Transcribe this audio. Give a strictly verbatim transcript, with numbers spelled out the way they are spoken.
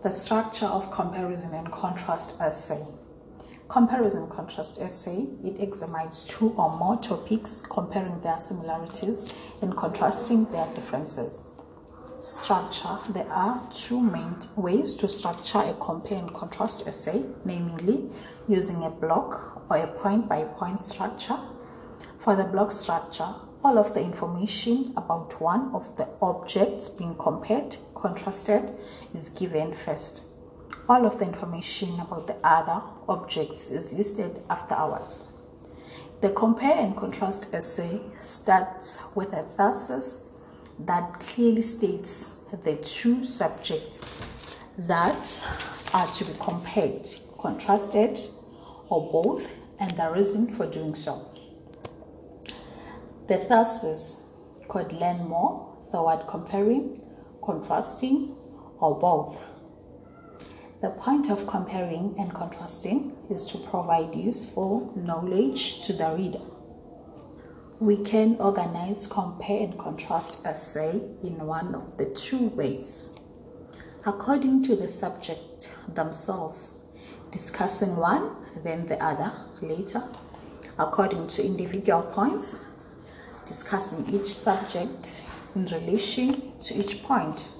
The structure of comparison and contrast essay. Comparison and contrast essay, it examines two or more topics, comparing their similarities and contrasting their differences. Structure. There are two main ways to structure a compare and contrast essay, namely using a block or a point-by-point structure. For the block structure, all of the information about one of the objects being compared, contrasted, is given first. All of the information about the other objects is listed afterwards. The compare and contrast essay starts with a thesis that clearly states the two subjects that are to be compared, contrasted, or both, and the reason for doing so. The thesis could learn more toward comparing, contrasting, or both. The point of comparing and contrasting is to provide useful knowledge to the reader. We can organize compare and contrast essay in one of the two ways. According to the subject themselves, discussing one, then the other later. According to individual points, discussing each subject in relation to each point.